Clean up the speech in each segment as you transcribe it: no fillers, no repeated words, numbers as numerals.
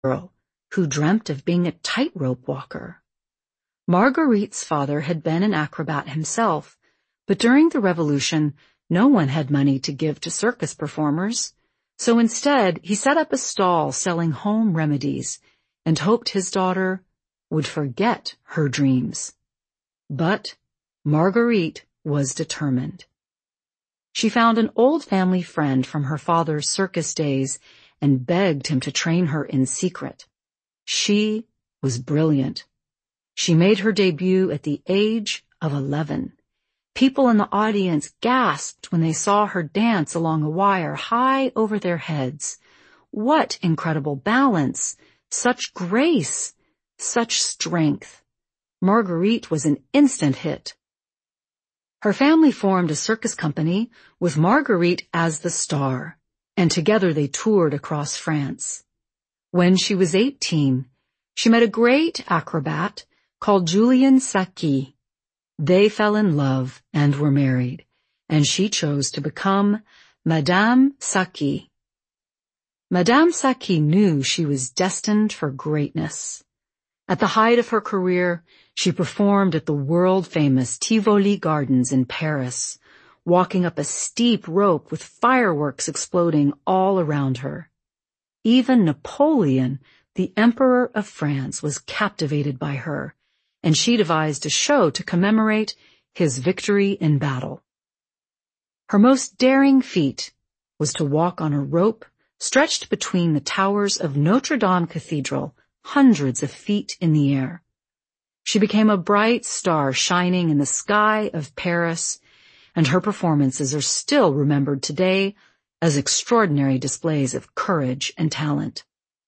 girl who dreamt of being a tightrope walker. Marguerite's father had been an acrobat himself, but during the Revolution, no one had money to give to circus performers, so instead he set up a stall selling home remedies and hoped his daughter would forget her dreams. But Marguerite was determined. She found an old family friend from her father's circus days and begged him to train her in secret. She was brilliant. She made her debut at the age of 11. People in the audience gasped when they saw her dance along a wire high over their heads. What incredible balance, such grace, such strength. Marguerite was an instant hit. Her family formed a circus company with Marguerite as the star, and together they toured across France. When she was 18, she met a great acrobat called Julien Saky. They fell in love and were married, and she chose to become Madame Saky. Madame Saky knew she was destined for greatness. At the height of her career, she performed at the world-famous Tivoli Gardens in Paris, walking up a steep rope with fireworks exploding all around her. Even Napoleon, the Emperor of France, was captivated by her, and she devised a show to commemorate his victory in battle. Her most daring feat was to walk on a rope stretched between the towers of Notre Dame Cathedral, hundreds of feet in the air. She became a bright star shining in the sky of Paris, and her performances are still remembered today as extraordinary displays of courage and talent.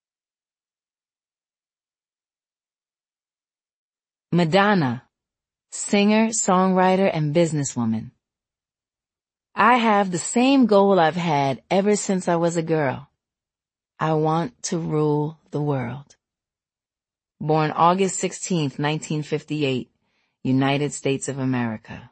Madonna, singer, songwriter, and businesswoman. I have the same goal I've had ever since I was a girl. I want to rule the world. Born August 16, 1958, United States of America.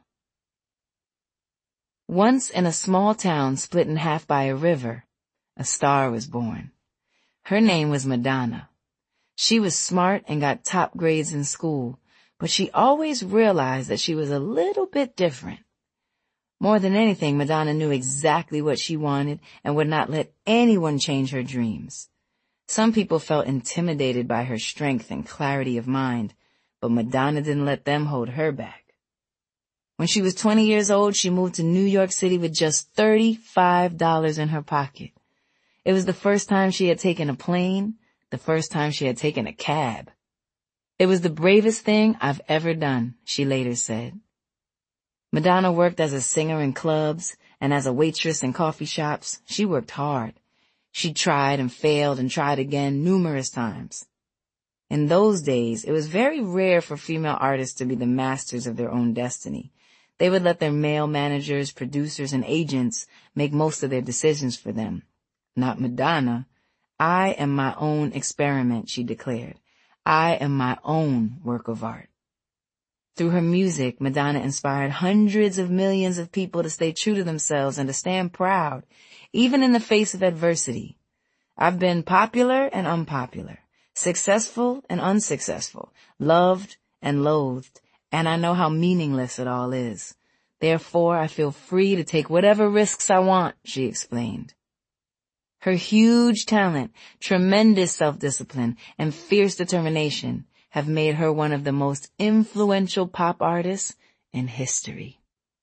Once in a small town split in half by a river, a star was born. Her name was Madonna. She was smart and got top grades in school, but she always realized that she was a little bit different. More than anything, Madonna knew exactly what she wanted and would not let anyone change her dreams. Some people felt intimidated by her strength and clarity of mind, but Madonna didn't let them hold her back. When she was 20 years old, she moved to New York City with just $35 in her pocket. It was the first time she had taken a plane, the first time she had taken a cab. It was the bravest thing I've ever done, she later said. Madonna worked as a singer in clubs and as a waitress in coffee shops. She worked hard. She tried and failed and tried again numerous times. In those days, it was very rare for female artists to be the masters of their own destiny. They would let their male managers, producers, and agents make most of their decisions for them. Not Madonna. I am my own experiment, she declared. I am my own work of art. Through her music, Madonna inspired hundreds of millions of people to stay true to themselves and to stand proud, even in the face of adversity. I've been popular and unpopular, successful and unsuccessful, loved and loathed, and I know how meaningless it all is. Therefore, I feel free to take whatever risks I want, she explained. Her huge talent, tremendous self-discipline, and fierce determination have made her one of the most influential pop artists in history.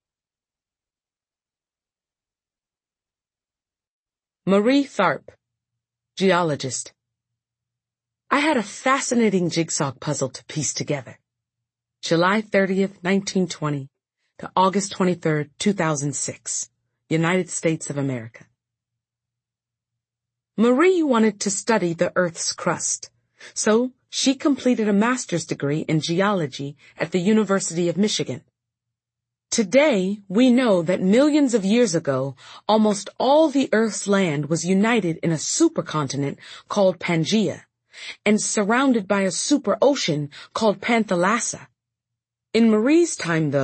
Marie Tharp, geologist. I had a fascinating jigsaw puzzle to piece together. July 30th, 1920 to August 23rd, 2006, United States of America. Marie wanted to study the Earth's crust, so she completed a master's degree in geology at the University of Michigan. Today, we know that millions of years ago, almost all the Earth's land was united in a supercontinent called Pangaea, and surrounded by a super ocean called Panthalassa. In Marie's time, though,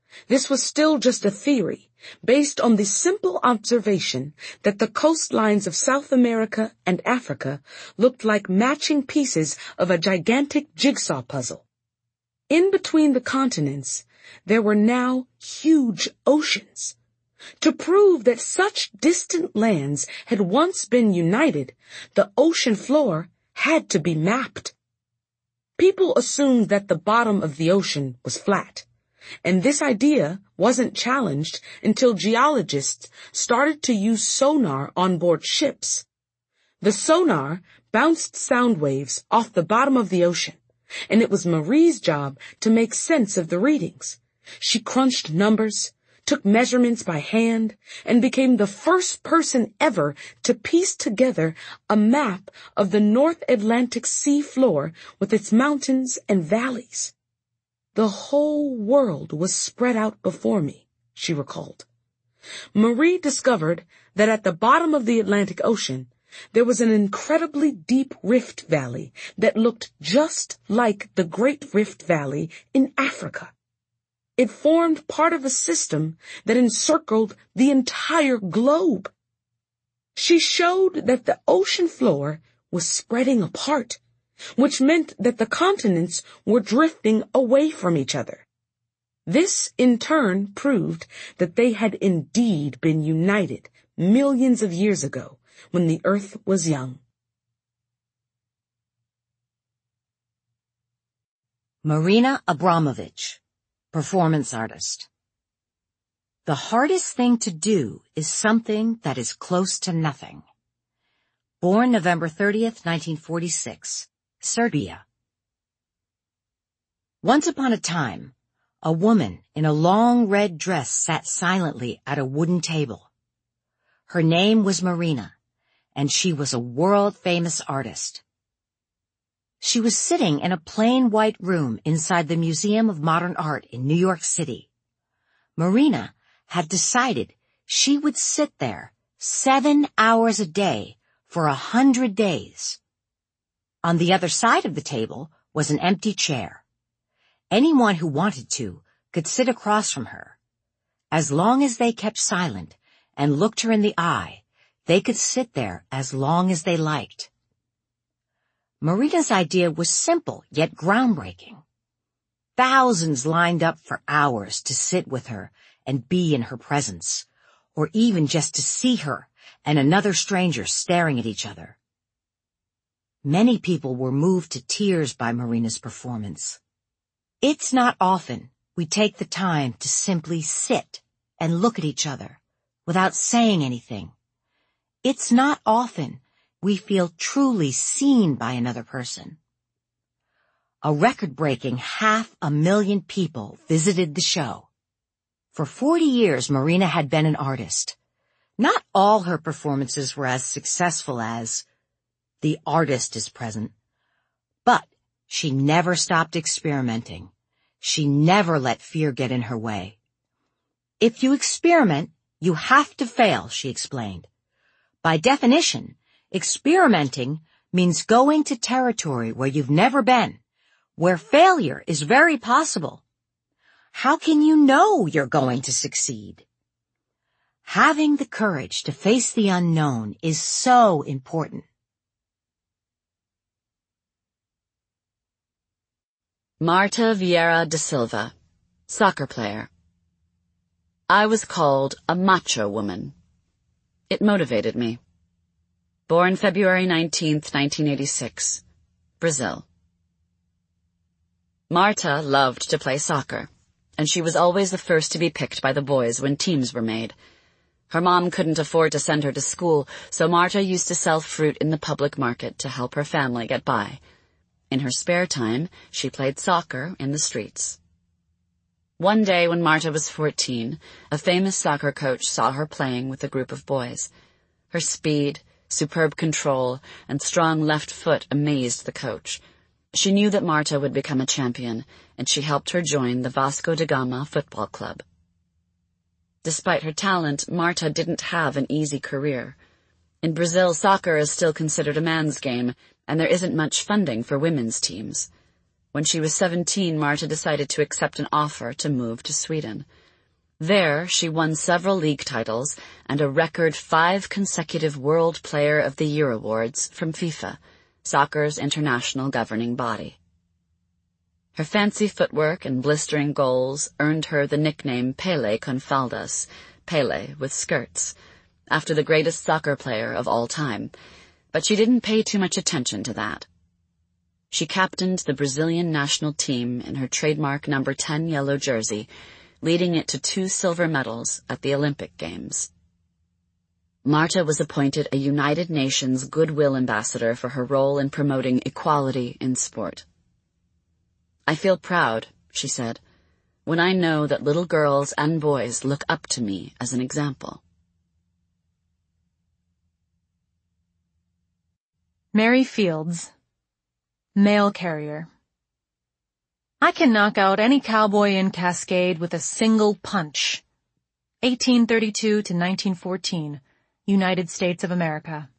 This was still just a theory, based on the simple observation that the coastlines of South America and Africa looked like matching pieces of a gigantic jigsaw puzzle. In between the continents, there were now huge oceans. To prove that such distant lands had once been united, the ocean floor had to be mapped. People assumed that the bottom of the ocean was flat, and this idea wasn't challenged until geologists started to use sonar on board ships. The sonar bounced sound waves off the bottom of the ocean, and it was Marie's job to make sense of the readings. She crunched numbers, took measurements by hand, and became the first person ever to piece together a map of the North Atlantic sea floor with its mountains and valleys. The whole world was spread out before me, she recalled. Marie discovered that at the bottom of the Atlantic Ocean, there was an incredibly deep rift valley that looked just like the Great Rift Valley in Africa. It formed part of a system that encircled the entire globe. She showed that the ocean floor was spreading apart, which meant that the continents were drifting away from each other. This, in turn, proved that they had indeed been united millions of years ago when the Earth was young. Marina Abramovich, performance artist. The hardest thing to do is something that is close to nothing. Born November 30th, 1946, Serbia. Once upon a time, a woman in a long red dress sat silently at a wooden table. Her name was Marina, and she was a world-famous artist. She was sitting in a plain white room inside the Museum of Modern Art in New York City. Marina had decided she would sit there 7 hours a day for 100 days. On the other side of the table was an empty chair. Anyone who wanted to could sit across from her. As long as they kept silent and looked her in the eye, they could sit there as long as they liked. Marina's idea was simple yet groundbreaking. Thousands lined up for hours to sit with her and be in her presence, or even just to see her and another stranger staring at each other. Many people were moved to tears by Marina's performance. It's not often we take the time to simply sit and look at each other without saying anything. It's not often we feel truly seen by another person. A record-breaking 500,000 people visited the show. For 40 years, Marina had been an artist. Not all her performances were as successful as "The Artist is Present," but she never stopped experimenting. She never let fear get in her way. If you experiment, you have to fail, she explained. By definition, experimenting means going to territory where you've never been, where failure is very possible. How can you know you're going to succeed? Having the courage to face the unknown is so important. Marta Vieira da Silva, soccer player. I was called a macho woman. It motivated me. Born February 19th, 1986, Brazil. Marta loved to play soccer, and she was always the first to be picked by the boys when teams were made. Her mom couldn't afford to send her to school, so Marta used to sell fruit in the public market to help her family get by. In her spare time, she played soccer in the streets. One day when Marta was 14, a famous soccer coach saw her playing with a group of boys. Her speed, superb control, and strong left foot amazed the coach. She knew that Marta would become a champion, and she helped her join the Vasco da Gama football club. Despite her talent, Marta didn't have an easy career. In Brazil, soccer is still considered a man's game, and there isn't much funding for women's teams. When she was 17, Marta decided to accept an offer to move to Sweden. There, she won several league titles and a record 5 consecutive World Player of the Year awards from FIFA, soccer's international governing body. Her fancy footwork and blistering goals earned her the nickname Pele con faldas, Pele with skirts, after the greatest soccer player of all time, but she didn't pay too much attention to that. She captained the Brazilian national team in her trademark number 10 yellow jersey, leading it to 2 silver medals at the Olympic Games. Marta was appointed a United Nations Goodwill Ambassador for her role in promoting equality in sport. "I feel proud," she said, "when I know that little girls and boys look up to me as an example." Mary Fields, mail carrier. I can knock out any cowboy in Cascade with a single punch. 1832 to 1914, United States of America.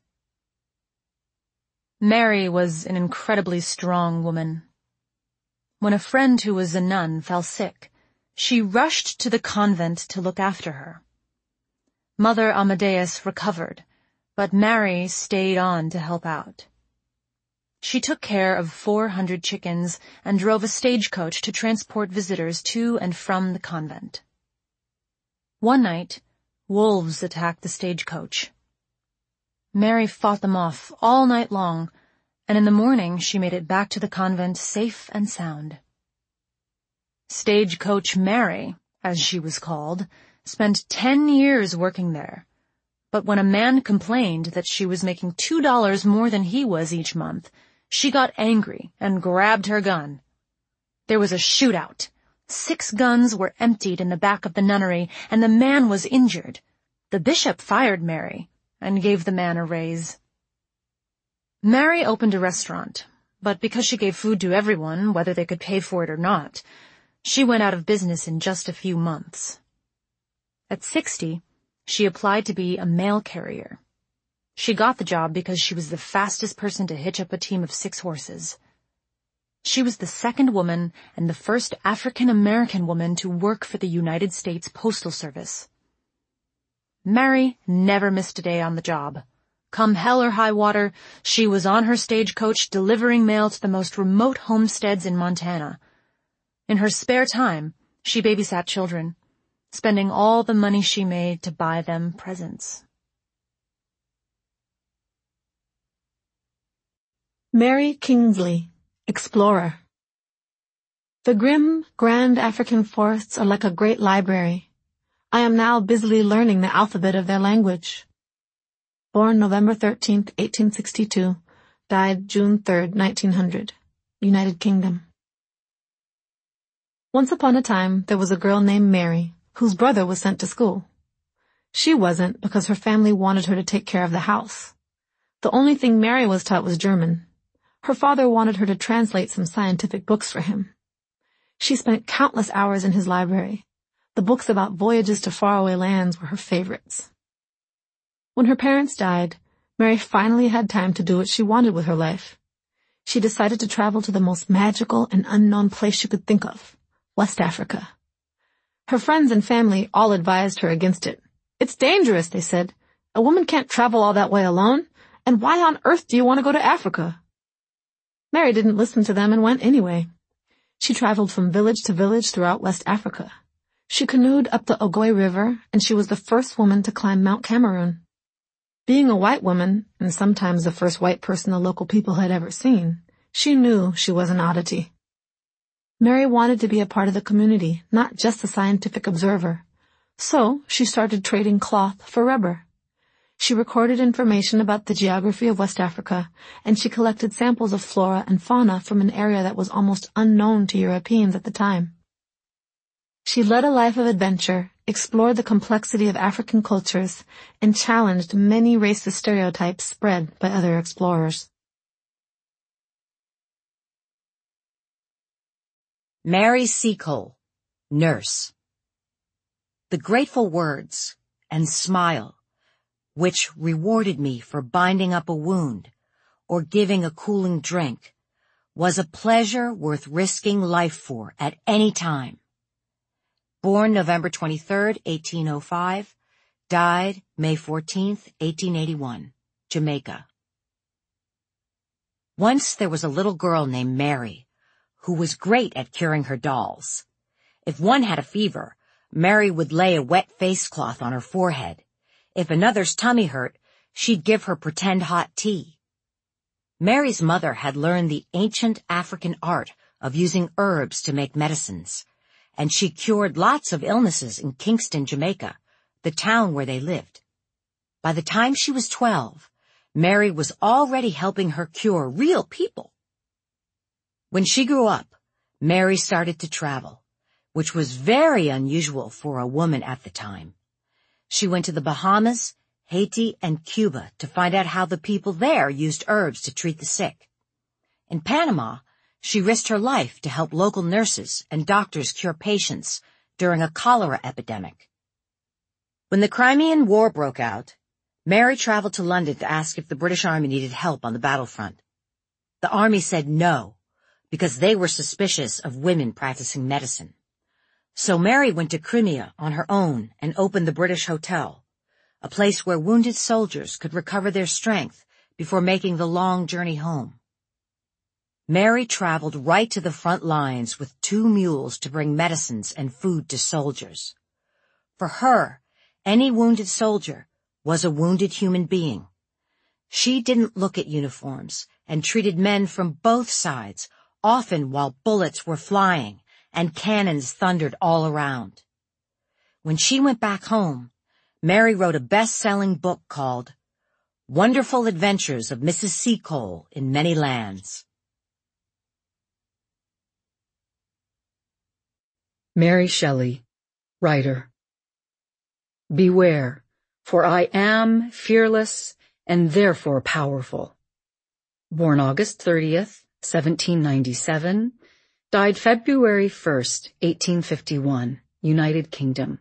Mary was an incredibly strong woman. When a friend who was a nun fell sick, she rushed to the convent to look after her. Mother Amadeus recovered, but Mary stayed on to help out. She took care of 400 chickens and drove a stagecoach to transport visitors to and from the convent. One night, wolves attacked the stagecoach. Mary fought them off all night long, and in the morning she made it back to the convent safe and sound. Stagecoach Mary, as she was called, spent 10 years working there, but when a man complained that she was making $2 more than he was each month, she got angry and grabbed her gun. There was a shootout. 6 guns were emptied in the back of the nunnery, and the man was injured. The bishop fired Mary and gave the man a raise. Mary opened a restaurant, but because she gave food to everyone, whether they could pay for it or not, she went out of business in just a few months. At 60, she applied to be a mail carrier. She got the job because she was the fastest person to hitch up a team of 6 horses. She was the second woman and the first African-American woman to work for the United States Postal Service. Mary never missed a day on the job. Come hell or high water, she was on her stagecoach delivering mail to the most remote homesteads in Montana. In her spare time, she babysat children, spending all the money she made to buy them presents. Mary Kingsley, explorer. The grim, grand African forests are like a great library. I am now busily learning the alphabet of their language. Born November 13, 1862, died June 3, 1900, United Kingdom. Once upon a time, there was a girl named Mary, whose brother was sent to school. She wasn't because her family wanted her to take care of the house. The only thing Mary was taught was German. Her father wanted her to translate some scientific books for him. She spent countless hours in his library. The books about voyages to faraway lands were her favorites. When her parents died, Mary finally had time to do what she wanted with her life. She decided to travel to the most magical and unknown place she could think of, West Africa. Her friends and family all advised her against it. "It's dangerous," they said. "A woman can't travel all that way alone. And why on earth do you want to go to Africa?" Mary didn't listen to them and went anyway. She traveled from village to village throughout West Africa. She canoed up the Ogoy River, and she was the first woman to climb Mount Cameroon. Being a white woman, and sometimes the first white person the local people had ever seen, she knew she was an oddity. Mary wanted to be a part of the community, not just a scientific observer. So she started trading cloth for rubber. She recorded information about the geography of West Africa, and she collected samples of flora and fauna from an area that was almost unknown to Europeans at the time. She led a life of adventure, explored the complexity of African cultures, and challenged many racist stereotypes spread by other explorers. Mary Seacole, nurse. The grateful words and smile which rewarded me for binding up a wound or giving a cooling drink was a pleasure worth risking life for at any time. born November 23, 1805, died May 14, 1881, Jamaica. Once there was a little girl named Mary, who was great at curing her dolls. If one had a fever, Mary would lay a wet face cloth on her forehead. If another's tummy hurt, she'd give her pretend hot tea. Mary's mother had learned the ancient African art of using herbs to make medicines, and she cured lots of illnesses in Kingston, Jamaica, the town where they lived. By the time she was 12, Mary was already helping her cure real people. When she grew up, Mary started to travel, which was very unusual for a woman at the time. She went to the Bahamas, Haiti, and Cuba to find out how the people there used herbs to treat the sick. In Panama, she risked her life to help local nurses and doctors cure patients during a cholera epidemic. When the Crimean War broke out, Mary traveled to London to ask if the British Army needed help on the battlefront. The Army said no, because they were suspicious of women practicing medicine. So Mary went to Crimea on her own and opened the British Hotel, a place where wounded soldiers could recover their strength before making the long journey home. Mary traveled right to the front lines with 2 mules to bring medicines and food to soldiers. For her, any wounded soldier was a wounded human being. She didn't look at uniforms and treated men from both sides, often while bullets were flying and cannons thundered all around. When she went back home, Mary wrote a best-selling book called Wonderful Adventures of Mrs. Seacole in Many Lands. Mary Shelley, writer. Beware, for I am fearless and therefore powerful. Born August 30th, 1797, died February 1st, 1851, United Kingdom.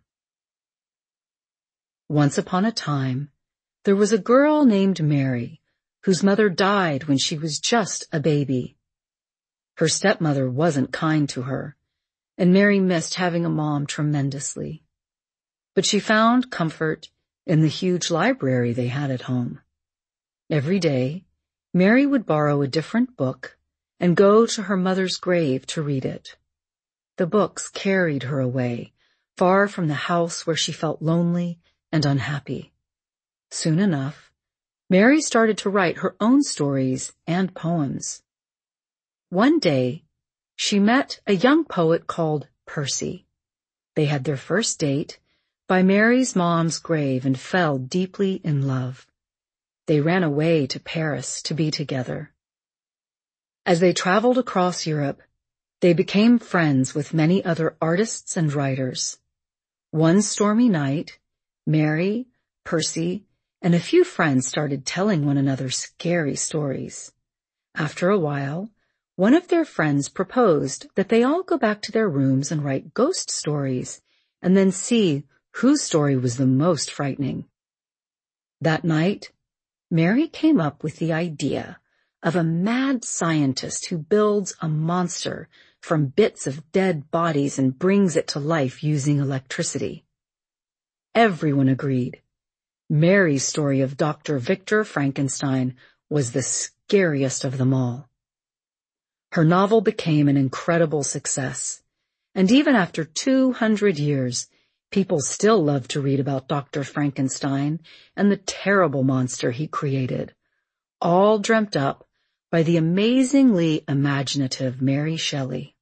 Once upon a time, there was a girl named Mary, whose mother died when she was just a baby. Her stepmother wasn't kind to her, and Mary missed having a mom tremendously. But she found comfort in the huge library they had at home. Every day, Mary would borrow a different book and go to her mother's grave to read it. The books carried her away, far from the house where she felt lonely and unhappy. Soon enough, Mary started to write her own stories and poems. One day, she met a young poet called Percy. They had their first date by Mary's mom's grave and fell deeply in love. They ran away to Paris to be together. As they traveled across Europe, they became friends with many other artists and writers. One stormy night, Mary, Percy, and a few friends started telling one another scary stories. After a while, one of their friends proposed that they all go back to their rooms and write ghost stories, and then see whose story was the most frightening. That night, Mary came up with the idea of a mad scientist who builds a monster from bits of dead bodies and brings it to life using electricity. Everyone agreed. Mary's story of Dr. Victor Frankenstein was the scariest of them all. Her novel became an incredible success, and even after 200 years, people still love to read about Dr. Frankenstein and the terrible monster he created, all dreamt up by the amazingly imaginative Mary Shelley.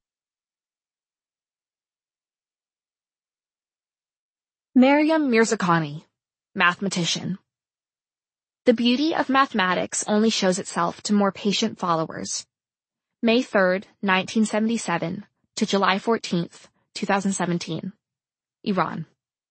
Maryam Mirzakhani, mathematician. The beauty of mathematics only shows itself to more patient followers. May 3rd, 1977 to July 14th, 2017. Iran.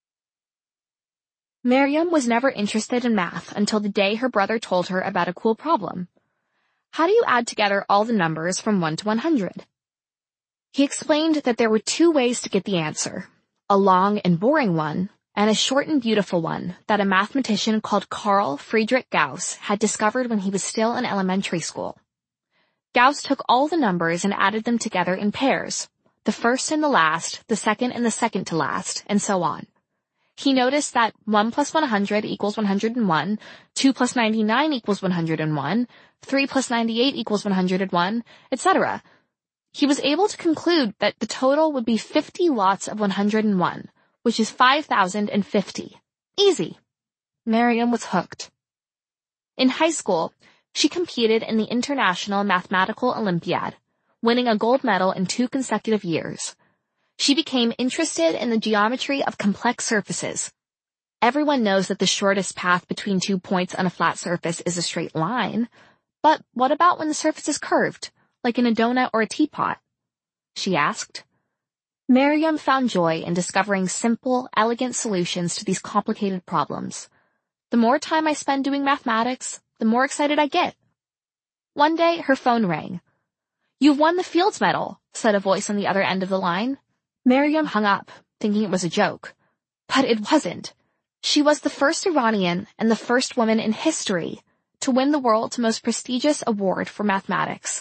Maryam was never interested in math until the day her brother told her about a cool problem. How do you add together all the numbers from 1 to 100? He explained that there were 2 ways to get the answer, a long and boring one, and a short and beautiful one that a mathematician called Carl Friedrich Gauss had discovered when he was still in elementary school. Gauss took all the numbers and added them together in pairs, the first and the last, the second and the second to last, and so on. He noticed that 1 plus 100 equals 101, 2 plus 99 equals 101, 3 plus 98 equals 101, etc. He was able to conclude that the total would be 50 lots of 101, which is 5,050. Easy. Miriam was hooked. In high school, she competed in the International Mathematical Olympiad, winning a gold medal in 2 consecutive years. She became interested in the geometry of complex surfaces. Everyone knows that the shortest path between 2 points on a flat surface is a straight line. But what about when the surface is curved, like in a donut or a teapot? She asked. Miriam found joy in discovering simple, elegant solutions to these complicated problems. The more time I spend doing mathematics, the more excited I get. One day, her phone rang. "You've won the Fields Medal," said a voice on the other end of the line. Miriam hung up, thinking it was a joke. But it wasn't. She was the first Iranian and the first woman in history to win the world's most prestigious award for mathematics.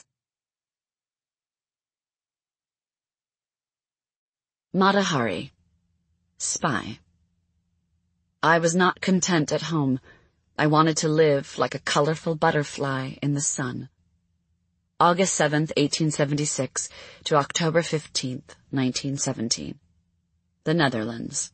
Mata Hari, Spy. I was not content at home. I wanted to live like a colorful butterfly in the sun. August 7th, 1876 to October 15th, 1917. The Netherlands.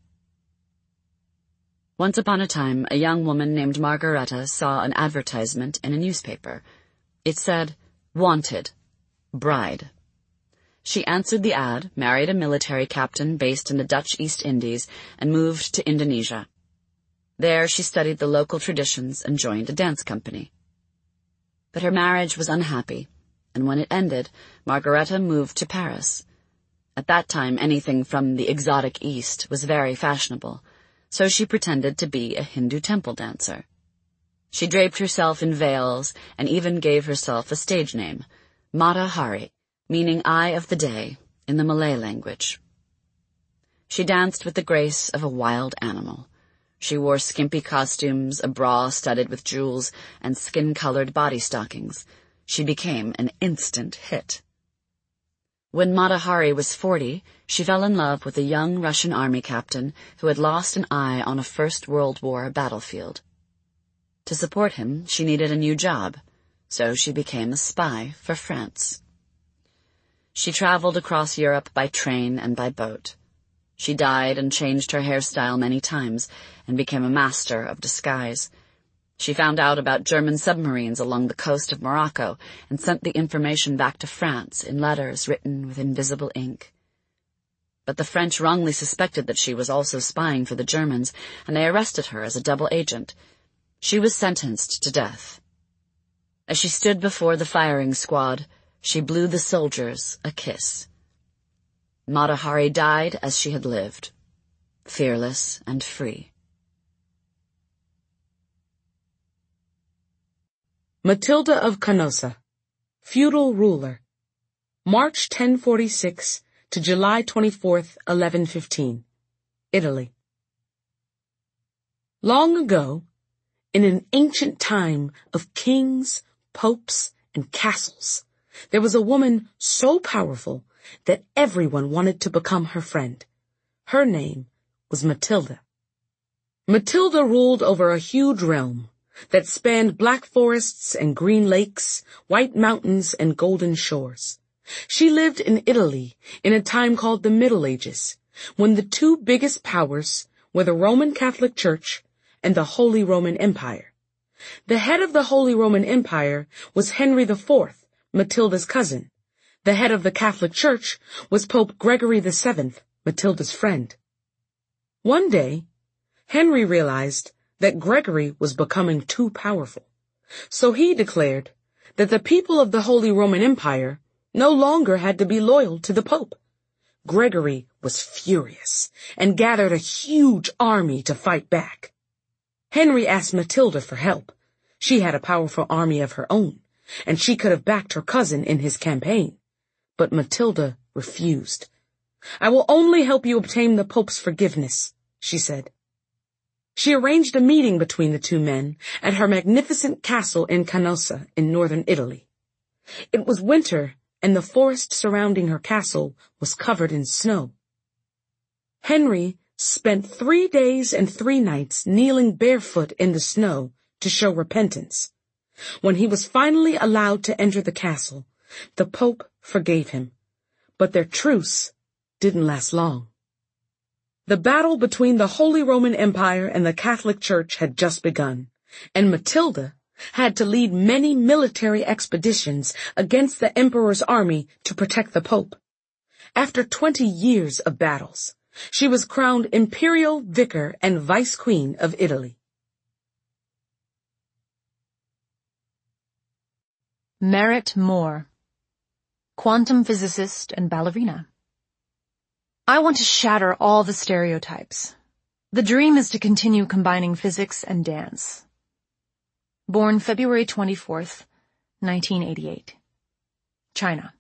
Once upon a time, a young woman named Margaretha saw an advertisement in a newspaper. It said, "Wanted. Bride." She answered the ad, married a military captain based in the Dutch East Indies, and moved to Indonesia. There she studied the local traditions and joined a dance company. But her marriage was unhappy, and when it ended, Margaretha moved to Paris. At that time, anything from the exotic East was very fashionable, so she pretended to be a Hindu temple dancer. She draped herself in veils and even gave herself a stage name, Mata Hari, meaning Eye of the Day in the Malay language. She danced with the grace of a wild animal. She wore skimpy costumes, a bra studded with jewels, and skin-colored body stockings. She became an instant hit. When Mata Hari was 40, she fell in love with a young Russian army captain who had lost an eye on a First World War battlefield. To support him, she needed a new job, so she became a spy for France. She traveled across Europe by train and by boat. She dyed and changed her hairstyle many times and became a master of disguise. She found out about German submarines along the coast of Morocco and sent the information back to France in letters written with invisible ink. But the French wrongly suspected that she was also spying for the Germans, and they arrested her as a double agent. She was sentenced to death. As she stood before the firing squad, she blew the soldiers a kiss. Mata Hari died as she had lived, fearless and free. Matilda of Canossa, feudal ruler, March 1046 to July 24th, 1115, Italy. Long ago, in an ancient time of kings, popes, and castles, there was a woman so powerful that everyone wanted to become her friend. Her name was Matilda. Matilda ruled over a huge realm that spanned black forests and green lakes, white mountains and golden shores. She lived in Italy in a time called the Middle Ages, when the two biggest powers were the Roman Catholic Church and the Holy Roman Empire. The head of the Holy Roman Empire was Henry IV, Matilda's cousin. The head of the Catholic Church was Pope Gregory VII, Matilda's friend. One day, Henry realized that Gregory was becoming too powerful, so he declared that the people of the Holy Roman Empire no longer had to be loyal to the Pope. Gregory was furious and gathered a huge army to fight back. Henry asked Matilda for help. She had a powerful army of her own, and she could have backed her cousin in his campaign. But Matilda refused. "I will only help you obtain the Pope's forgiveness," she said. She arranged a meeting between the two men at her magnificent castle in Canossa in northern Italy. It was winter, and the forest surrounding her castle was covered in snow. Henry spent 3 days and 3 nights kneeling barefoot in the snow to show repentance. When he was finally allowed to enter the castle, the Pope forgave him, but their truce didn't last long. The battle between the Holy Roman Empire and the Catholic Church had just begun, and Matilda had to lead many military expeditions against the Emperor's army to protect the Pope. After 20 years of battles, she was crowned Imperial Vicar and Vice Queen of Italy. Merritt Moore, quantum physicist and ballerina. I want to shatter all the stereotypes. The dream is to continue combining physics and dance. Born February 24th, 1988. China.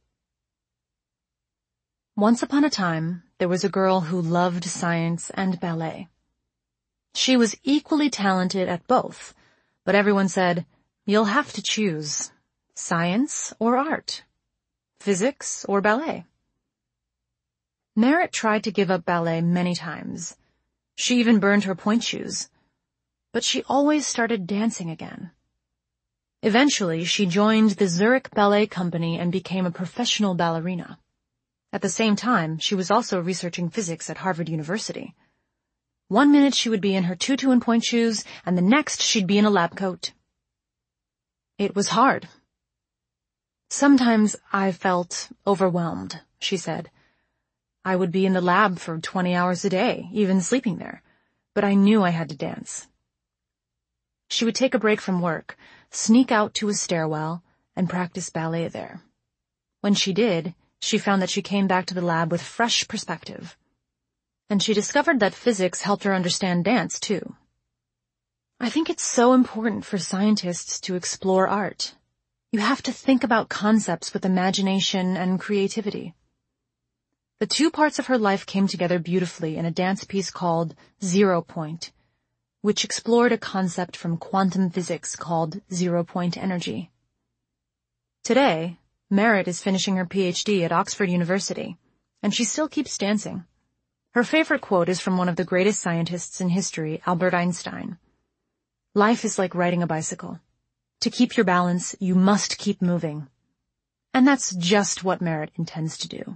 Once upon a time, there was a girl who loved science and ballet. She was equally talented at both, but everyone said, "You'll have to choose science or art, physics or ballet." Merritt tried to give up ballet many times. She even burned her pointe shoes. But she always started dancing again. Eventually, she joined the Zurich Ballet Company and became a professional ballerina. At the same time, she was also researching physics at Harvard University. One minute she would be in her tutu and pointe shoes, and the next she'd be in a lab coat. It was hard. "Sometimes I felt overwhelmed," she said. "I would be in the lab for 20 hours a day, even sleeping there, but I knew I had to dance." She would take a break from work, sneak out to a stairwell, and practice ballet there. When she did, she found that she came back to the lab with fresh perspective. And she discovered that physics helped her understand dance, too. I think it's so important for scientists to explore art. You have to think about concepts with imagination and creativity. The 2 parts of her life came together beautifully in a dance piece called 0 Point, which explored a concept from quantum physics called zero-point energy. Today, Merritt is finishing her PhD at Oxford University, and she still keeps dancing. Her favorite quote is from one of the greatest scientists in history, Albert Einstein. "Life is like riding a bicycle. To keep your balance, you must keep moving." And that's just what Merritt intends to do.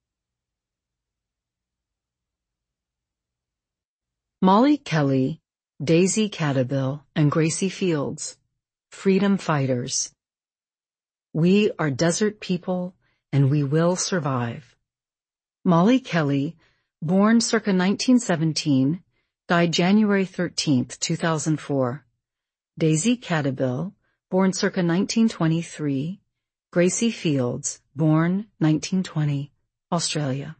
Molly Kelly, Daisy Cattabill, and Gracie Fields, freedom fighters. We are desert people, and we will survive. Molly Kelly, born circa 1917, died January 13th, 2004. Daisy Cattabill, born circa 1923. Gracie Fields, born 1920, Australia.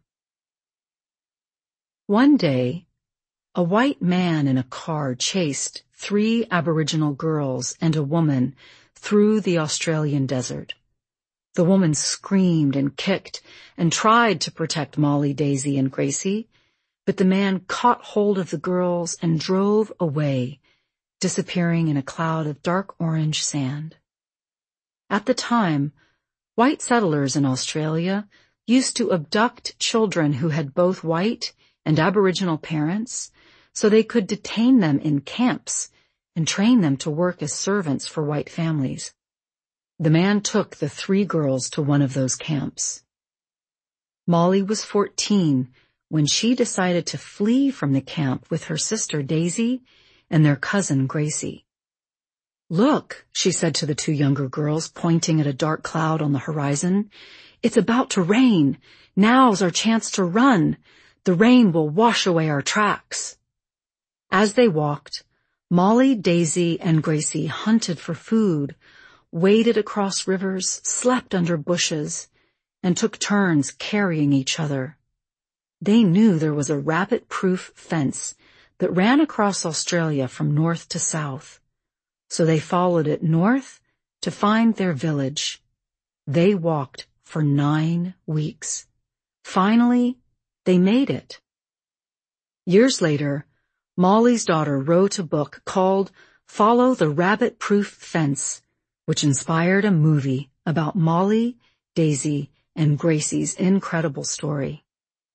One day, a white man in a car chased 3 Aboriginal girls and a woman through the Australian desert. The woman screamed and kicked and tried to protect Molly, Daisy, and Gracie, but the man caught hold of the girls and drove away, disappearing in a cloud of dark orange sand. At the time, white settlers in Australia used to abduct children who had both white and Aboriginal parents so they could detain them in camps and train them to work as servants for white families. The man took the 3 girls to one of those camps. Molly was 14 when she decided to flee from the camp with her sister Daisy and their cousin Gracie. "Look," she said to the 2 younger girls, pointing at a dark cloud on the horizon. "It's about to rain. Now's our chance to run. The rain will wash away our tracks." As they walked, Molly, Daisy, and Gracie hunted for food, waded across rivers, slept under bushes, and took turns carrying each other. They knew there was a rabbit-proof fence that ran across Australia from north to south, so they followed it north to find their village. They walked for 9 weeks. Finally, they made it. Years later, Molly's daughter wrote a book called Follow the Rabbit-Proof Fence, which inspired a movie about Molly, Daisy, and Gracie's incredible story.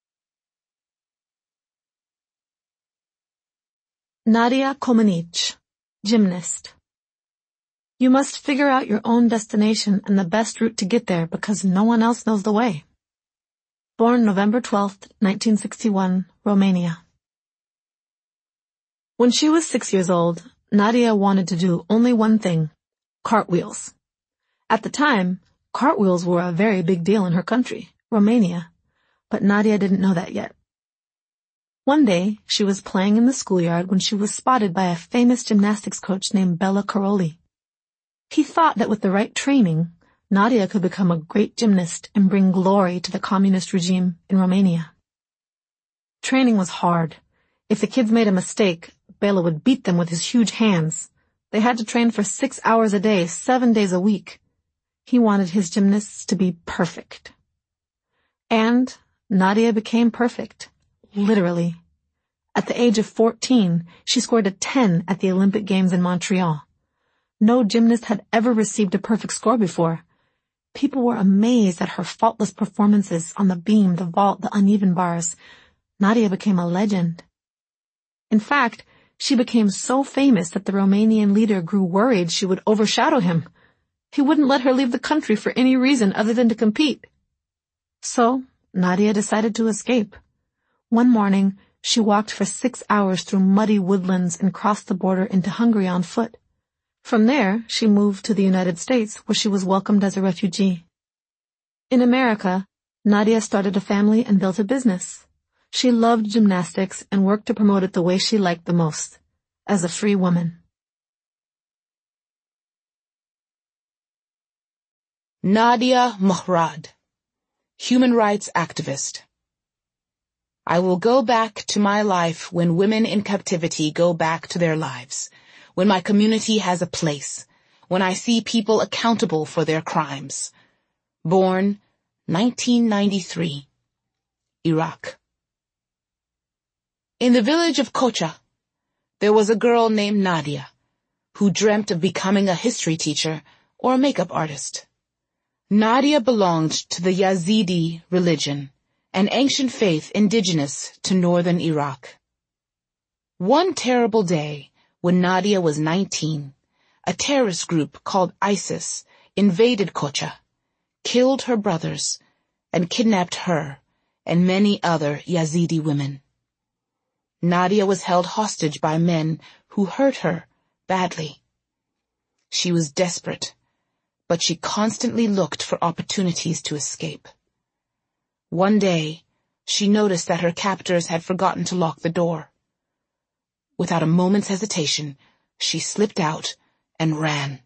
Nadia Comaneci, gymnast. You must figure out your own destination and the best route to get there because no one else knows the way. Born November 12, 1961, Romania. When she was 6 years old, Nadia wanted to do only one thing: cartwheels. At the time, cartwheels were a very big deal in her country, Romania, but Nadia didn't know that yet. One day, she was playing in the schoolyard when she was spotted by a famous gymnastics coach named Bela Karolyi. He thought that with the right training, Nadia could become a great gymnast and bring glory to the communist regime in Romania. Training was hard. If the kids made a mistake, Bela would beat them with his huge hands. They had to train for 6 hours a day, 7 days a week. He wanted his gymnasts to be perfect. And Nadia became perfect. Literally. At the age of 14, she scored a 10 at the Olympic Games in Montreal. No gymnast had ever received a perfect score before. People were amazed at her faultless performances on the beam, the vault, the uneven bars. Nadia became a legend. In fact, she became so famous that the Romanian leader grew worried she would overshadow him. He wouldn't let her leave the country for any reason other than to compete. So, Nadia decided to escape. One morning, she walked for 6 hours through muddy woodlands and crossed the border into Hungary on foot. From there, she moved to the United States, where she was welcomed as a refugee. In America, Nadia started a family and built a business. She loved gymnastics and worked to promote it the way she liked the most, as a free woman. Nadia Mohrad, human rights activist. I will go back to my life when women in captivity go back to their lives, when my community has a place, when I see people accountable for their crimes. Born 1993, Iraq. In the village of Kocha, there was a girl named Nadia, who dreamt of becoming a history teacher or a makeup artist. Nadia belonged to the Yazidi religion, an ancient faith indigenous to northern Iraq. One terrible day, when Nadia was 19, a terrorist group called ISIS invaded Kocha, killed her brothers, and kidnapped her and many other Yazidi women. Nadia was held hostage by men who hurt her badly. She was desperate, but she constantly looked for opportunities to escape. One day, she noticed that her captors had forgotten to lock the door. Without a moment's hesitation, she slipped out and ran.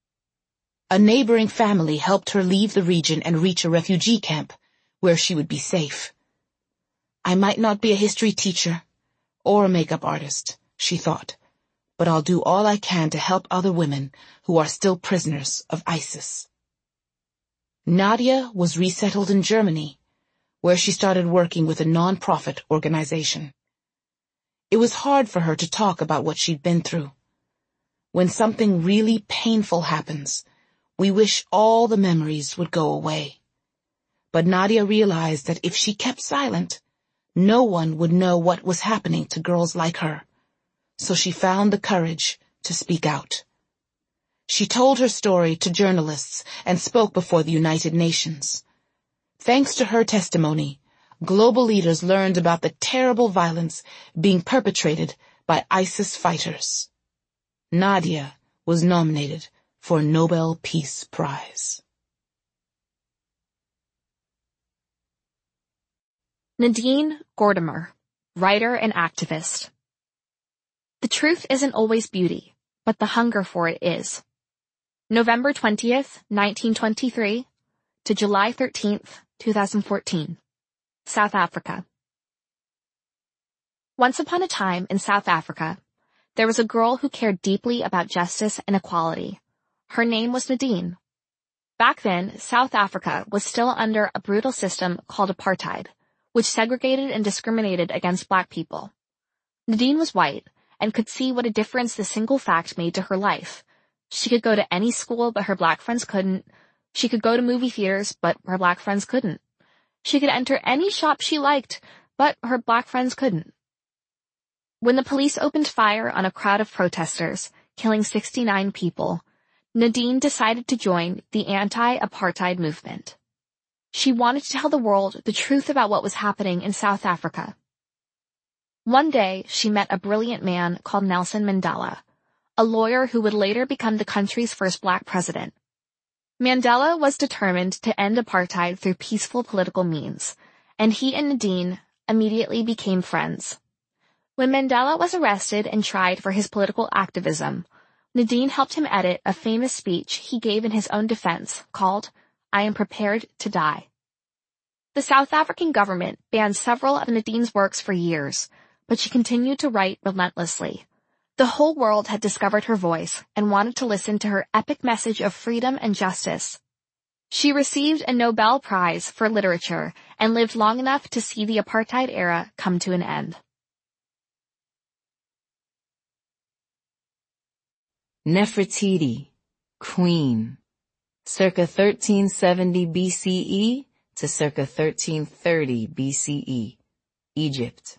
A neighboring family helped her leave the region and reach a refugee camp, where she would be safe. I might not be a history teacher or a makeup artist, she thought, but I'll do all I can to help other women who are still prisoners of ISIS. Nadia was resettled in Germany, where she started working with a non-profit organization. It was hard for her to talk about what she'd been through. When something really painful happens, we wish all the memories would go away. But Nadia realized that if she kept silent, no one would know what was happening to girls like her. So she found the courage to speak out. She told her story to journalists and spoke before the United Nations. Thanks to her testimony, global leaders learned about the terrible violence being perpetrated by ISIS fighters. Nadia was nominated for a Nobel Peace Prize. Nadine Gordimer, writer and activist. The truth isn't always beauty, but the hunger for it is. November 20th, 1923 to July 13th, 2014. South Africa. Once upon a time in South Africa, there was a girl who cared deeply about justice and equality. Her name was Nadine. Back then, South Africa was still under a brutal system called apartheid, which segregated and discriminated against black people. Nadine was white and could see what a difference the single fact made to her life. She could go to any school, but her black friends couldn't. She could go to movie theaters, but her black friends couldn't. She could enter any shop she liked, but her black friends couldn't. When the police opened fire on a crowd of protesters, killing 69 people, Nadine decided to join the anti-apartheid movement. She wanted to tell the world the truth about what was happening in South Africa. One day, she met a brilliant man called Nelson Mandela, a lawyer who would later become the country's first black president. Mandela was determined to end apartheid through peaceful political means, and he and Nadine immediately became friends. When Mandela was arrested and tried for his political activism, Nadine helped him edit a famous speech he gave in his own defense called, "I am prepared to die." The South African government banned several of Nadine's works for years, but she continued to write relentlessly. The whole world had discovered her voice and wanted to listen to her epic message of freedom and justice. She received a Nobel Prize for Literature and lived long enough to see the apartheid era come to an end. Nefertiti, Queen, circa 1370 BCE to circa 1330 BCE, Egypt.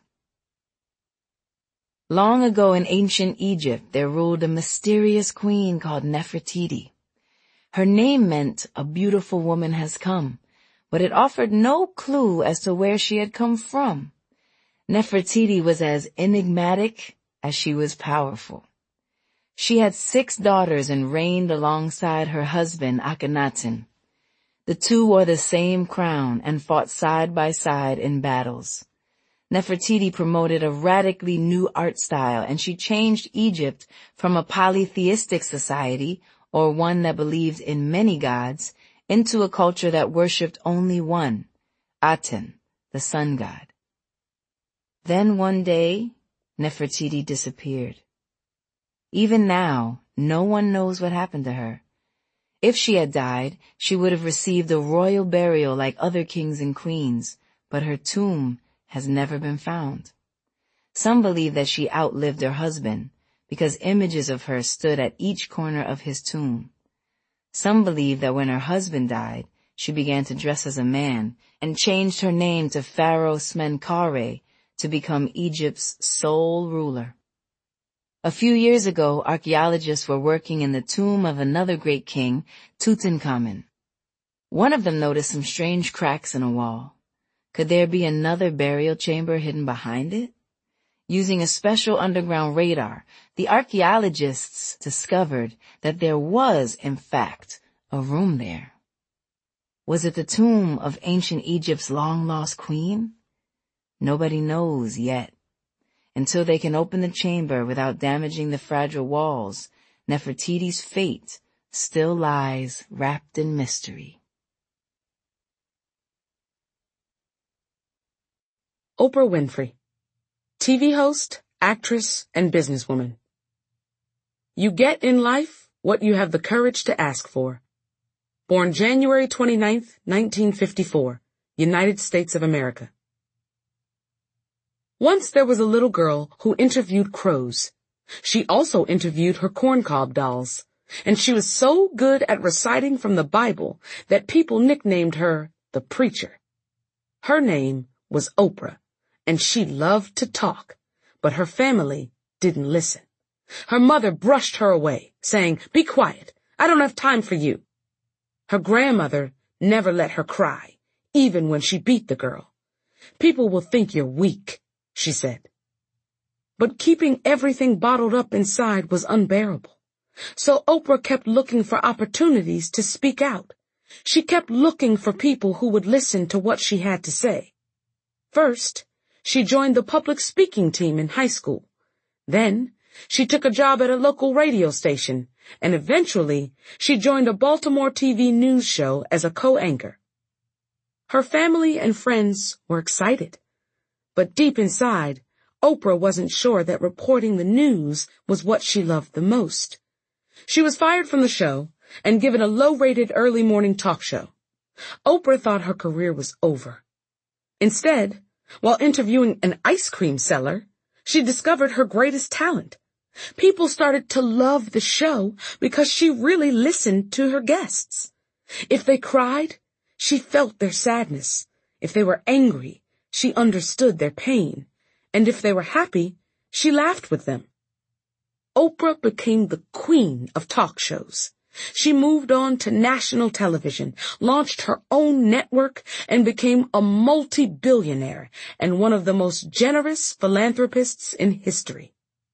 Long ago in ancient Egypt, there ruled a mysterious queen called Nefertiti. Her name meant a beautiful woman has come, but it offered no clue as to where she had come from. Nefertiti was as enigmatic as she was powerful. She had 6 daughters and reigned alongside her husband Akhenaten. The two wore the same crown and fought side by side in battles. Nefertiti promoted a radically new art style, and she changed Egypt from a polytheistic society, or one that believed in many gods, into a culture that worshipped only one, Aten, the sun god. Then one day, Nefertiti disappeared. Even now, no one knows what happened to her. If she had died, she would have received a royal burial like other kings and queens, but her tomb has never been found. Some believe that she outlived her husband, because images of her stood at each corner of his tomb. Some believe that when her husband died, she began to dress as a man and changed her name to Pharaoh Smenkhare to become Egypt's sole ruler. A few years ago, archaeologists were working in the tomb of another great king, Tutankhamun. One of them noticed some strange cracks in a wall. Could there be another burial chamber hidden behind it? Using a special underground radar, the archaeologists discovered that there was, in fact, a room there. Was it the tomb of ancient Egypt's long-lost queen? Nobody knows yet. Until they can open the chamber without damaging the fragile walls, Nefertiti's fate still lies wrapped in mystery. Oprah Winfrey, TV host, actress, and businesswoman. You get in life what you have the courage to ask for. Born January 29th, 1954, United States of America. Once there was a little girl who interviewed crows. She also interviewed her corncob dolls, and she was so good at reciting from the Bible that people nicknamed her the preacher. Her name was Oprah, and she loved to talk, but her family didn't listen. Her mother brushed her away, saying, "Be quiet, I don't have time for you." Her grandmother never let her cry, even when she beat the girl. "People will think you're weak," she said. But keeping everything bottled up inside was unbearable. So Oprah kept looking for opportunities to speak out. She kept looking for people who would listen to what she had to say. First, she joined the public speaking team in high school. Then, she took a job at a local radio station, and eventually, she joined a Baltimore TV news show as a co-anchor. Her family and friends were excited. But deep inside, Oprah wasn't sure that reporting the news was what she loved the most. She was fired from the show and given a low-rated early morning talk show. Oprah thought her career was over. Instead, while interviewing an ice cream seller, she discovered her greatest talent. People started to love the show because she really listened to her guests. If they cried, she felt their sadness. If they were angry, she understood their pain. And if they were happy, she laughed with them. Oprah became the queen of talk shows. She moved on to national television, launched her own network, and became a multi-billionaire and one of the most generous philanthropists in history.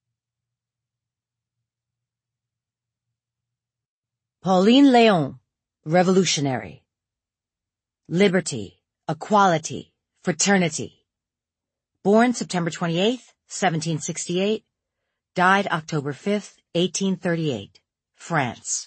Pauline Léon, revolutionary. Liberty, equality, fraternity. Born September 28th, 1768, died October 5th, 1838, France.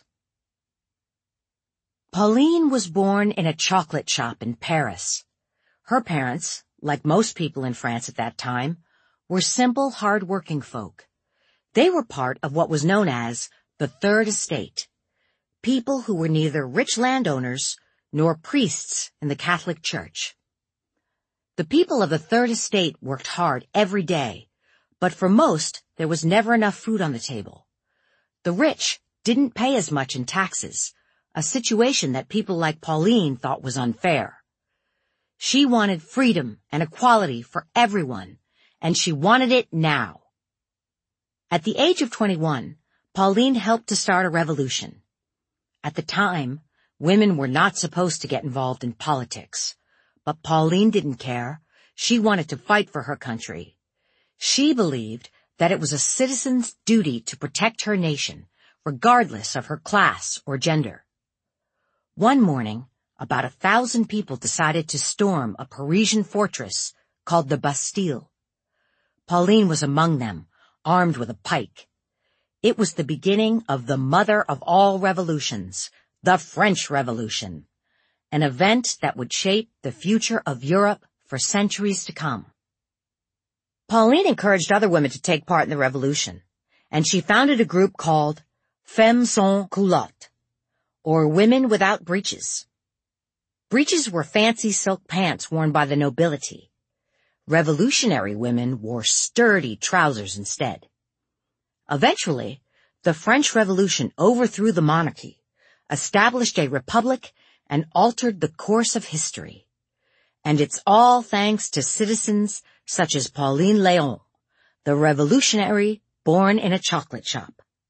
Pauline was born in a chocolate shop in Paris. Her parents, like most people in France at that time, were simple, hard-working folk. They were part of what was known as the Third Estate, people who were neither rich landowners nor priests in the Catholic Church. The people of the Third Estate worked hard every day, but for most, there was never enough food on the table. The rich didn't pay as much in taxes, a situation that people like Pauline thought was unfair. She wanted freedom and equality for everyone, and she wanted it now. At the age of 21, Pauline helped to start a revolution. At the time, women were not supposed to get involved in politics, but Pauline didn't care. She wanted to fight for her country. She believed that it was a citizen's duty to protect her nation, regardless of her class or gender. One morning, about 1,000 people decided to storm a Parisian fortress called the Bastille. Pauline was among them, armed with a pike. It was the beginning of the mother of all revolutions, the French Revolution, an event that would shape the future of Europe for centuries to come. Pauline encouraged other women to take part in the revolution, and she founded a group called Femmes Sans Culottes, or Women Without Breeches. Breeches were fancy silk pants worn by the nobility. Revolutionary women wore sturdy trousers instead. Eventually, the French Revolution overthrew the monarchy, established a republic, and altered the course of history. And it's all thanks to citizens such as Pauline Léon, the revolutionary born in a chocolate shop.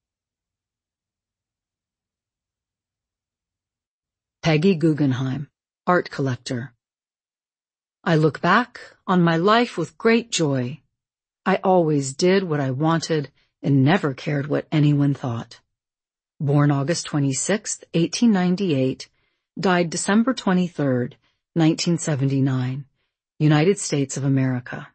Peggy Guggenheim, art collector. I look back on my life with great joy. I always did what I wanted and never cared what anyone thought. Born August 26, 1898, died December 23, 1979, United States of America.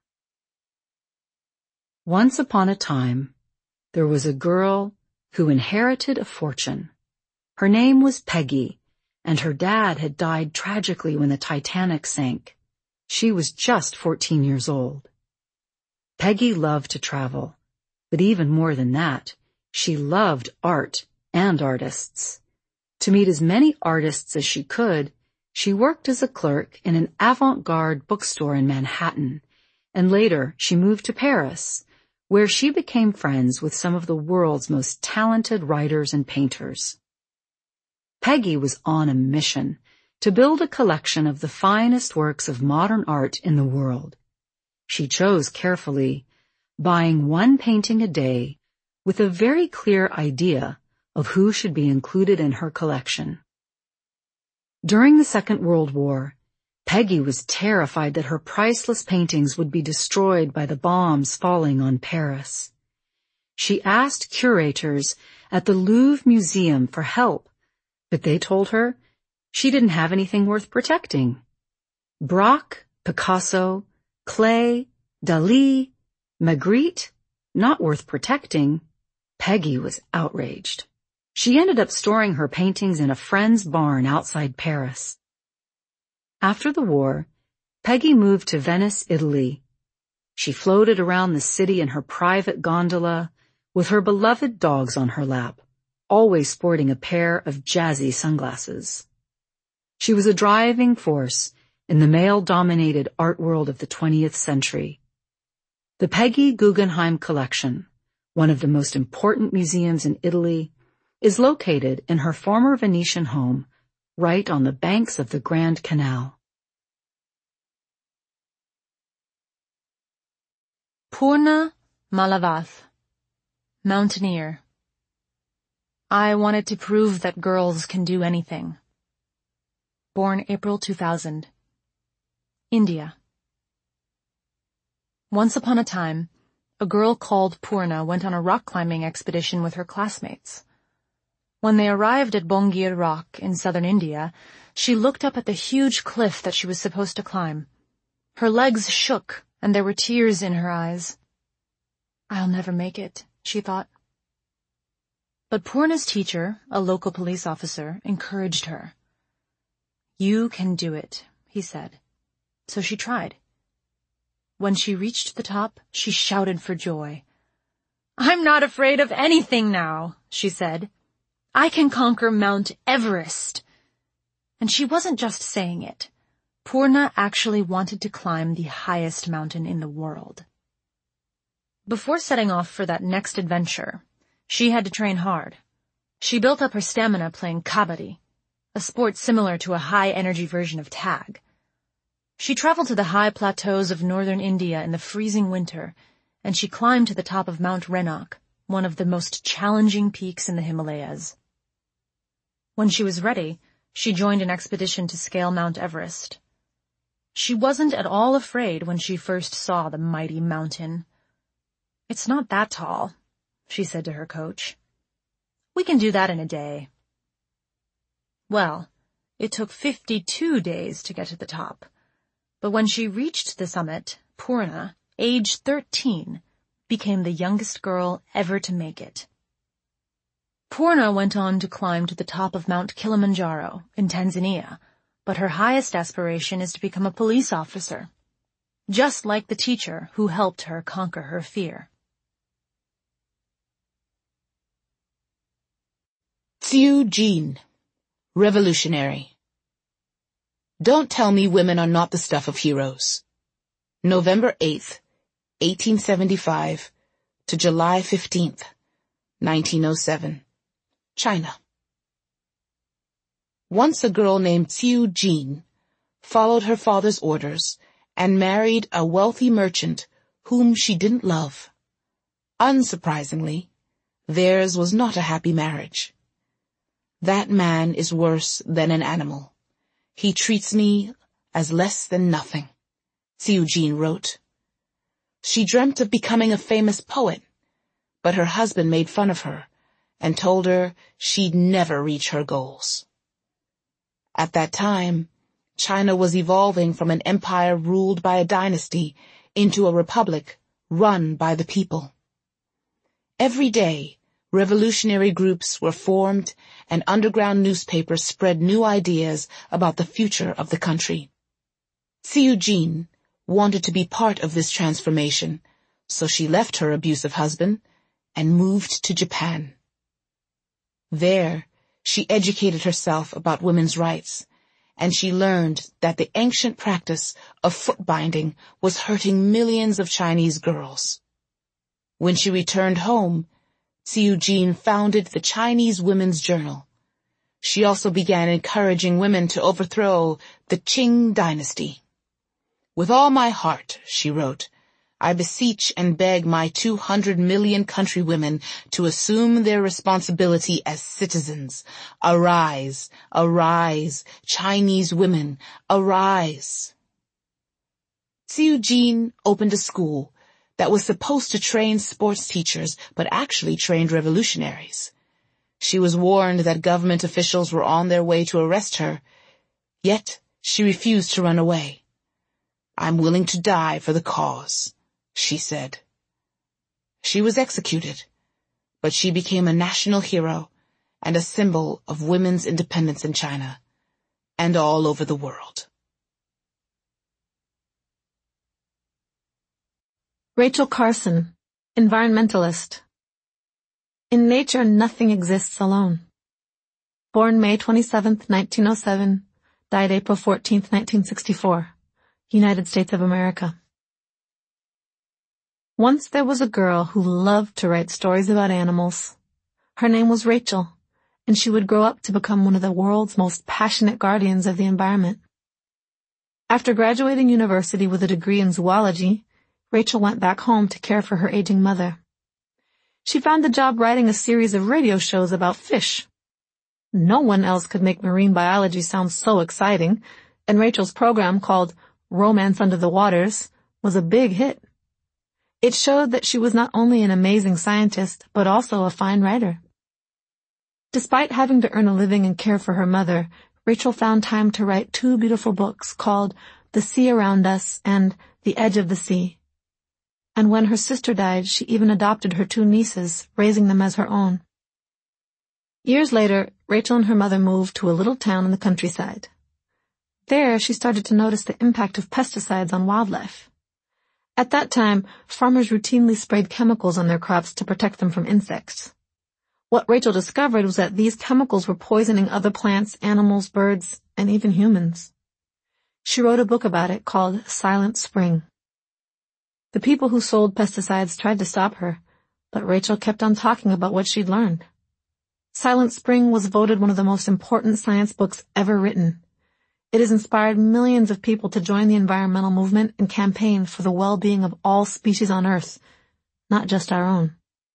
Once upon a time, there was a girl who inherited a fortune. Her name was Peggy, and her dad had died tragically when the Titanic sank. She was just 14 years old. Peggy loved to travel, but even more than that, she loved art and artists. To meet as many artists as she could, she worked as a clerk in an avant-garde bookstore in Manhattan, and later she moved to Paris, where she became friends with some of the world's most talented writers and painters. Peggy was on a mission to build a collection of the finest works of modern art in the world. She chose carefully, buying one painting a day with a very clear idea of who should be included in her collection. During the Second World War, Peggy was terrified that her priceless paintings would be destroyed by the bombs falling on Paris. She asked curators at the Louvre Museum for help, but they told her she didn't have anything worth protecting. Braque, Picasso, Klee, Dalí, Magritte, not worth protecting. Peggy was outraged. She ended up storing her paintings in a friend's barn outside Paris. After the war, Peggy moved to Venice, Italy. She floated around the city in her private gondola with her beloved dogs on her lap, always sporting a pair of jazzy sunglasses. She was a driving force in the male-dominated art world of the 20th century. The Peggy Guggenheim Collection, one of the most important museums in Italy, is located in her former Venetian home, right on the banks of the Grand Canal. Purna Malavath, mountaineer. I wanted to prove that girls can do anything. Born April 2000. India. Once upon a time, a girl called Purna went on a rock climbing expedition with her classmates. When they arrived at Bongir Rock in southern India, she looked up at the huge cliff that she was supposed to climb. Her legs shook, and there were tears in her eyes. I'll never make it, she thought. But Purna's teacher, a local police officer, encouraged her. You can do it, he said. So she tried. When she reached the top, she shouted for joy. I'm not afraid of anything now, she said. I can conquer Mount Everest. And she wasn't just saying it. Purna actually wanted to climb the highest mountain in the world. Before setting off for that next adventure, she had to train hard. She built up her stamina playing kabaddi, a sport similar to a high-energy version of tag. She traveled to the high plateaus of northern India in the freezing winter, and she climbed to the top of Mount Renak, one of the most challenging peaks in the Himalayas. When she was ready, she joined an expedition to scale Mount Everest. She wasn't at all afraid when she first saw the mighty mountain. It's not that tall, she said to her coach. We can do that in a day. Well, it took 52 days to get to the top. But when she reached the summit, Purna, age 13, became the youngest girl ever to make it. Purna went on to climb to the top of Mount Kilimanjaro in Tanzania, but her highest aspiration is to become a police officer, just like the teacher who helped her conquer her fear. Xiu Jin, revolutionary. Don't tell me women are not the stuff of heroes. November 8th, 1875 to July 15th, 1907. China. Once a girl named Xiu Jin followed her father's orders and married a wealthy merchant whom she didn't love. Unsurprisingly, theirs was not a happy marriage. That man is worse than an animal. He treats me as less than nothing, Xiu Jin wrote. She dreamt of becoming a famous poet, but her husband made fun of her and told her she'd never reach her goals. At that time, China was evolving from an empire ruled by a dynasty into a republic run by the people. Every day, revolutionary groups were formed and underground newspapers spread new ideas about the future of the country. Xiu Jin wanted to be part of this transformation, so she left her abusive husband and moved to Japan. There, she educated herself about women's rights, and she learned that the ancient practice of foot binding was hurting millions of Chinese girls. When she returned home, Xiu Jin founded the Chinese Women's Journal. She also began encouraging women to overthrow the Qing dynasty. With all my heart, she wrote, I beseech and beg my 200 million countrywomen to assume their responsibility as citizens. Arise, arise, Chinese women, arise. Xiu Jin opened a school that was supposed to train sports teachers, but actually trained revolutionaries. She was warned that government officials were on their way to arrest her, yet she refused to run away. I'm willing to die for the cause, she said. She was executed, but she became a national hero and a symbol of women's independence in China and all over the world. Rachel Carson, environmentalist. In nature, nothing exists alone. Born May 27, 1907, died April 14, 1964, United States of America. Once there was a girl who loved to write stories about animals. Her name was Rachel, and she would grow up to become one of the world's most passionate guardians of the environment. After graduating university with a degree in zoology, Rachel went back home to care for her aging mother. She found a job writing a series of radio shows about fish. No one else could make marine biology sound so exciting, and Rachel's program, called Romance Under the Waters, was a big hit. It showed that she was not only an amazing scientist, but also a fine writer. Despite having to earn a living and care for her mother, Rachel found time to write 2 beautiful books called The Sea Around Us and The Edge of the Sea. And when her sister died, she even adopted her 2 nieces, raising them as her own. Years later, Rachel and her mother moved to a little town in the countryside. There, she started to notice the impact of pesticides on wildlife. At that time, farmers routinely sprayed chemicals on their crops to protect them from insects. What Rachel discovered was that these chemicals were poisoning other plants, animals, birds, and even humans. She wrote a book about it called Silent Spring. The people who sold pesticides tried to stop her, but Rachel kept on talking about what she'd learned. Silent Spring was voted one of the most important science books ever written. It has inspired millions of people to join the environmental movement and campaign for the well-being of all species on Earth, not just our own.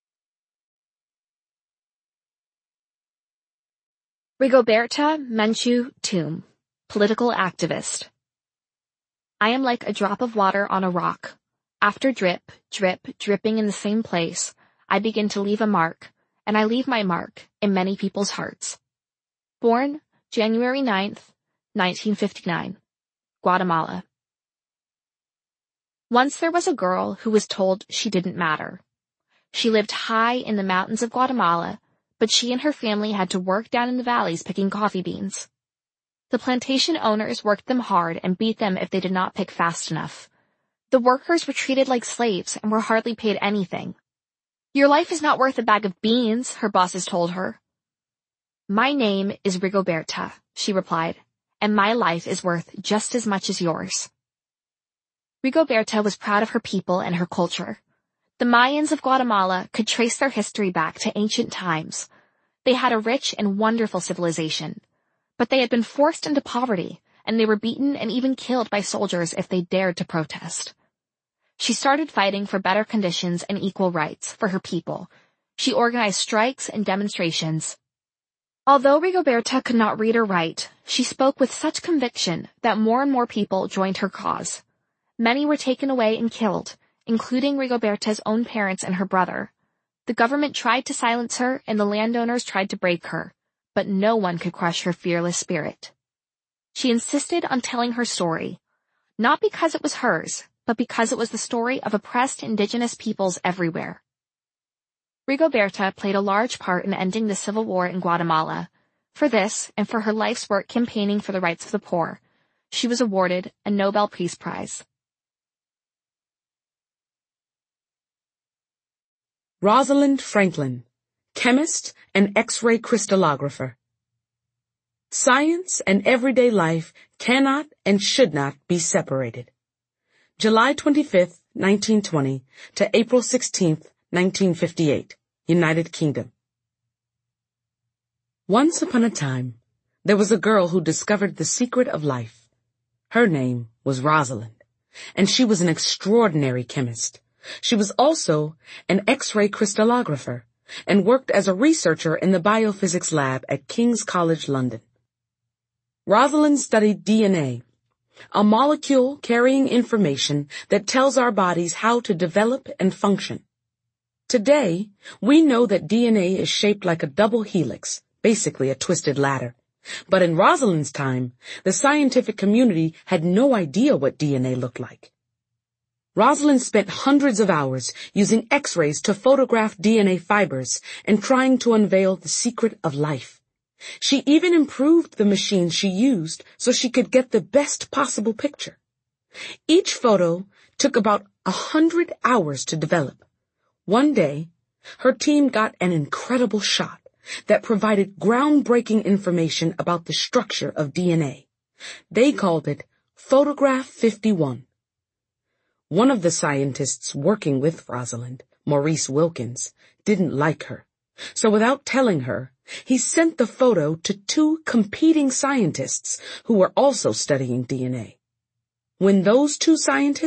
Rigoberta Menchú tomb, political activist. I am like a drop of water on a rock. After drip, drip, dripping in the same place, I begin to leave a mark, and I leave my mark in many people's hearts. Born January 9th, 1959, Guatemala. Once there was a girl who was told she didn't matter. She lived high in the mountains of Guatemala, but she and her family had to work down in the valleys picking coffee beans. The plantation owners worked them hard and beat them if they did not pick fast enough. The workers were treated like slaves and were hardly paid anything. Your life is not worth a bag of beans, her bosses told her. My name is Rigoberta, she replied, and my life is worth just as much as yours. Rigoberta was proud of her people and her culture. The Mayans of Guatemala could trace their history back to ancient times. They had a rich and wonderful civilization, but they had been forced into poverty, and they were beaten and even killed by soldiers if they dared to protest. She started fighting for better conditions and equal rights for her people. She organized strikes and demonstrations. Although Rigoberta could not read or write, she spoke with such conviction that more and more people joined her cause. Many were taken away and killed, including Rigoberta's own parents and her brother. The government tried to silence her and the landowners tried to break her, but no one could crush her fearless spirit. She insisted on telling her story, not because it was hers, but because it was the story of oppressed indigenous peoples everywhere. Rigoberta played a large part in ending the civil war in Guatemala. For this, and for her life's work campaigning for the rights of the poor, she was awarded a Nobel Peace Prize. Rosalind Franklin, chemist and X-ray crystallographer. Science and everyday life cannot and should not be separated. July 25th, 1920 to April 16th, 1958, United Kingdom. Once upon a time, there was a girl who discovered the secret of life. Her name was Rosalind, and she was an extraordinary chemist. She was also an X-ray crystallographer and worked as a researcher in the biophysics lab at King's College London. Rosalind studied DNA, a molecule carrying information that tells our bodies how to develop and function. Today, we know that DNA is shaped like a double helix, basically a twisted ladder. But in Rosalind's time, the scientific community had no idea what DNA looked like. Rosalind spent hundreds of hours using X-rays to photograph DNA fibers and trying to unveil the secret of life. She even improved the machine she used so she could get the best possible picture. Each photo took about 100 hours to develop. One day, her team got an incredible shot that provided groundbreaking information about the structure of DNA. They called it Photograph 51. One of the scientists working with Rosalind, Maurice Wilkins, didn't like her. So without telling her, he sent the photo to 2 competing scientists who were also studying DNA. When those 2 scientists